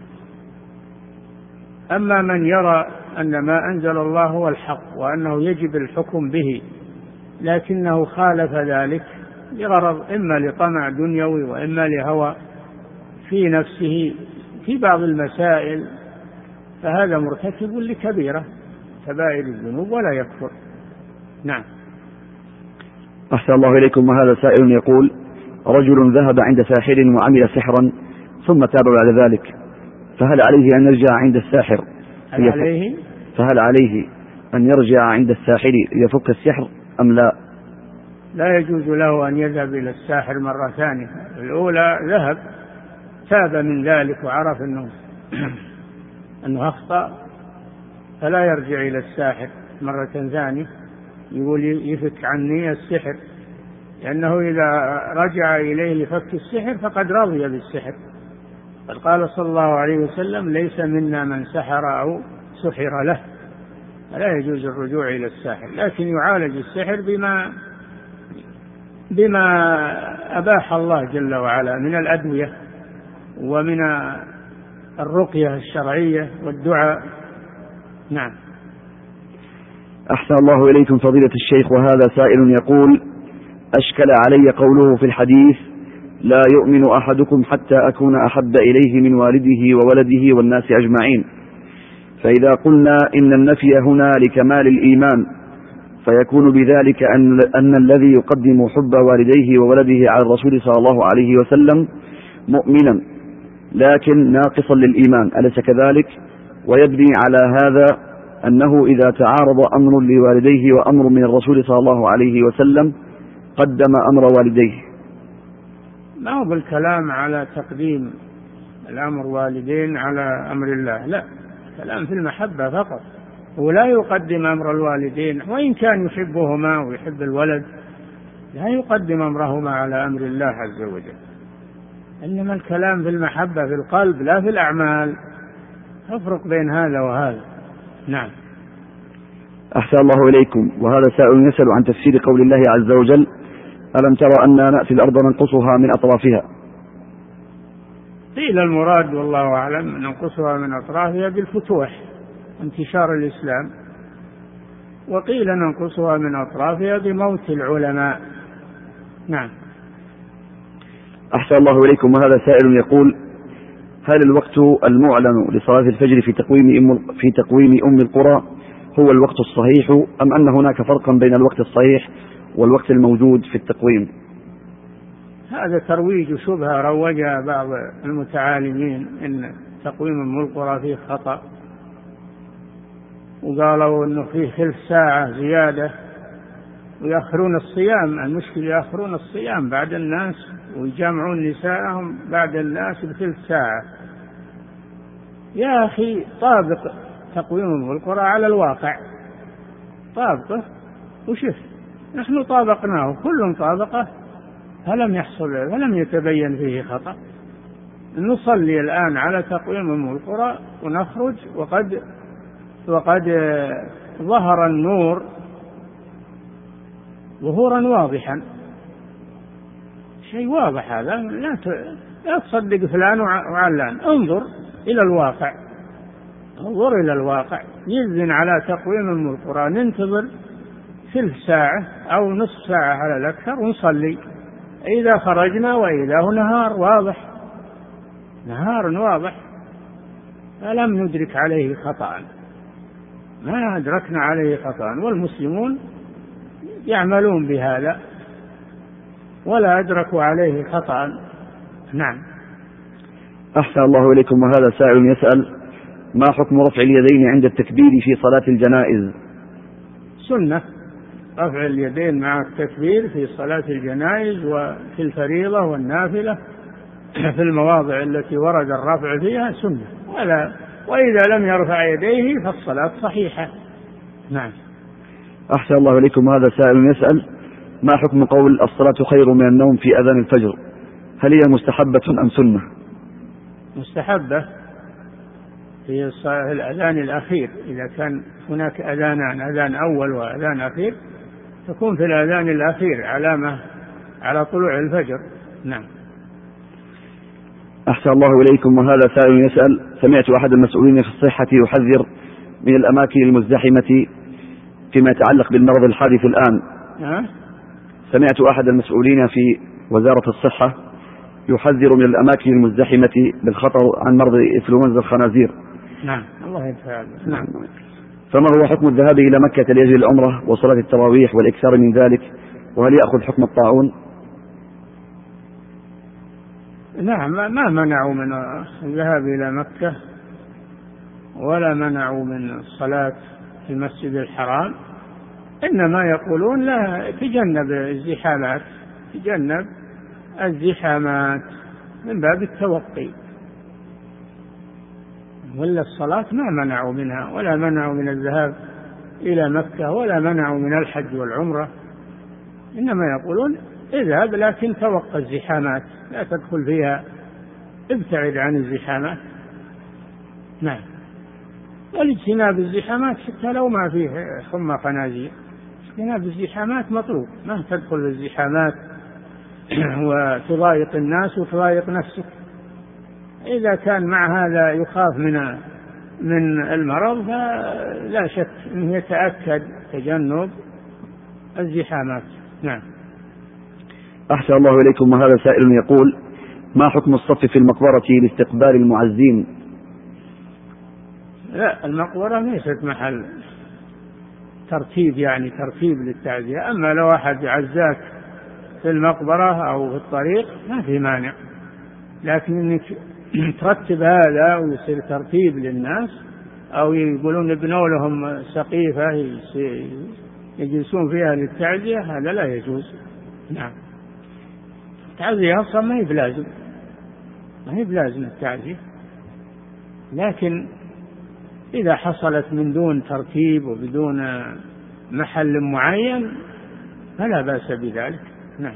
أما من يرى أن ما أنزل الله هو الحق وأنه يجب الحكم به لكنه خالف ذلك لغرض إما لطمع دنيوي وإما لهوى في نفسه في بعض المسائل، فهذا مرتكب لكبيرة كبائر الذنوب ولا يكفر. نعم.
أحسن الله إليكم. وهذا سائل يقول: رجل ذهب عند ساحر وعمل سحرا ثم تاب بعد ذلك، فهل عليه أن يرجع عند الساحر
هل عليه
فهل عليه أن يرجع عند الساحر ليفك السحر أم لا؟
لا يجوز له أن يذهب إلى الساحر مرة ثانية. الأولى ذهب تاب من ذلك وعرف أنه أنه أخطأ، فلا يرجع إلى الساحر مرة ثانية يقول يفك عني السحر، لأنه إذا رجع إليه لفك السحر فقد رضي بالسحر. قد قال صلى الله عليه وسلم: ليس منا من سحر أو سحر له. فلا يجوز الرجوع إلى الساحر، لكن يعالج السحر بما بما أباح الله جل وعلا من الأدوية ومن الرقية الشرعية والدعاء. نعم.
أحسن الله إليكم فضيلة الشيخ. وهذا سائل يقول: أشكل علي قوله في الحديث: لا يؤمن أحدكم حتى أكون أحب إليه من والده وولده والناس أجمعين. فإذا قلنا إن النفي هنا لكمال الإيمان فيكون بذلك أن, أن الذي يقدم حب والديه وولده على الرسول صلى الله عليه وسلم مؤمنا لكن ناقصا للإيمان، أليس كذلك؟ ويبني على هذا أنه إذا تعارض أمر لوالديه وأمر من الرسول صلى الله عليه وسلم قدم أمر والديه.
ما هو بالكلام على تقديم الأمر والدين على أمر الله، لا، كلام في المحبة فقط، ولا يقدم أمر الوالدين وإن كان يحبهما ويحب الولد، لا يقدم أمرهما على أمر الله عز وجل، إنما الكلام في المحبة في القلب لا في الأعمال، أفرق بين هذا وهذا. نعم.
أحسن الله إليكم. وهذا سائل يسأل عن تفسير قول الله عز وجل: ألم ترى أننا نأتي الأرض ننقصها من أطرافها؟
قيل المراد والله أعلم ننقصها من أطرافها بالفتوح انتشار الإسلام، وقيل ننقصها من أطرافها بموت العلماء. نعم.
أحسن الله إليكم. وهذا سائل يقول: هل الوقت المعلن لصلاة الفجر في تقويم أم في تقويم أم القرى هو الوقت الصحيح أم أن هناك فرقا بين الوقت الصحيح والوقت الموجود في التقويم؟
هذا ترويج شبهة روجها بعض المتعالمين إن تقويم أم القرى فيه خطأ، وقالوا إنه فيه ثلث ساعة زيادة ويأخرون الصيام. المشكلة يأخرون الصيام بعد الناس ويجامعون نساءهم بعد الناس بثلث ساعة. يا أخي طابق تقويم أم القرى على الواقع، طابقه وشف، نحن طابقناه كل طابقه، فلم يحصل فلم يتبين فيه خطأ. نصلي الآن على تقويم أم القرى ونخرج وقد وقد ظهر النور ظهورا واضحا، شيء واضح هذا، لا لا تصدق فلان وعلان، انظر إلى الواقع، انظر إلى الواقع. يزن على تقويم أم القرى ننتظر ثلث ساعة أو نصف ساعة على الأكثر ونصلي، إذا خرجنا وإذا هو نهار واضح، نهار واضح، فلم ندرك عليه خطأ. ما أدركنا عليه خطأ، والمسلمون يعملون بهذا ولا أدركوا عليه خطأ. نعم.
أحسن الله إليكم. وهذا سائل يسأل: ما حكم رفع اليدين عند التكبير في صلاة الجنائز؟
سنة رفع اليدين مع التكبير في صلاة الجنائز وفي الفريضة والنافلة في المواضع التي ورد الرفع فيها سنة، ولا وإذا لم يرفع يديه فالصلاة صحيحة. نعم.
أحسن الله إليكم. هذا سائل يسأل: ما حكم قول الصلاة خير من النوم في أذان الفجر؟ هل هي مستحبة أم سنة؟
مستحبة في الأذان الأخير، إذا كان هناك أذانان، أذان أول وأذان أخير، تكون في الأذان الأخير علامة على طلوع الفجر. نعم.
أحسن الله إليكم. وهذا سائل يسأل: سمعت أحد المسؤولين في الصحة يحذر من الأماكن المزدحمة فيما يتعلق بالمرض الحادث الآن.
أه؟
سمعت أحد المسؤولين في وزارة الصحة يحذر من الأماكن المزدحمة بالخطر عن مرض إنفلونزا الخنازير.
نعم. الله يفعل. نعم.
فما هو حكم الذهاب إلى مكة لأجل العمرة وصلاة التراويح والإكثار من ذلك، وهل يأخذ حكم الطاعون؟
نعم. ما منعوا من الذهاب إلى مكة ولا منعوا من الصلاة في المسجد الحرام، إنما يقولون لا تجنب الزحامات، تجنب الزحامات من باب التوقي، ولا الصلاة ما منعوا منها، ولا منعوا من الذهاب إلى مكة، ولا منعوا من الحج والعمرة، إنما يقولون اذهب لكن توقى الزحامات، لا تدخل فيها، ابتعد عن الزحامات. نعم. والاجتناب الزحامات حتى لو ما فيه حمى خنازير، اجتناب الزحامات مطلوب، ما تدخل الزحامات وتضايق الناس وتضايق نفسك. إذا كان مع هذا يخاف من من المرض فلا شك أنه يتأكد تجنب الزحامات. نعم.
أحسن الله إليكم. وهذا سائل يقول: ما حكم الصف في المقبرة لاستقبال المعزين؟
لا، المقبرة ليست محل ترتيب، يعني ترتيب للتعزية. أما لو أحد عزاك في المقبرة أو في الطريق ما في مانع، لكن إنك ترتب هذا ويصير ترتيب للناس، أو يقولون ابنوا لهم سقيفة يجلسون فيها للتعزية، هذا لا يجوز. نعم. التعزية أصلا ما هي بلازم، ما هي بلازم التعزية، لكن إذا حصلت من دون ترتيب وبدون محل معين فلا بأس بذلك. نعم.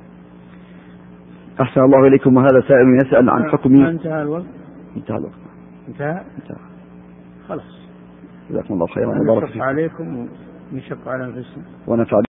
أحسن الله إليكم. وهذا سائل يسأل عن حكم.
انتهى الوقت.
انتهى الوقت.
انتهى.
انتهى.
خلاص.
جزاكم الله خيرا.
نشق عليكم ونشق على أنفسنا.
ونفع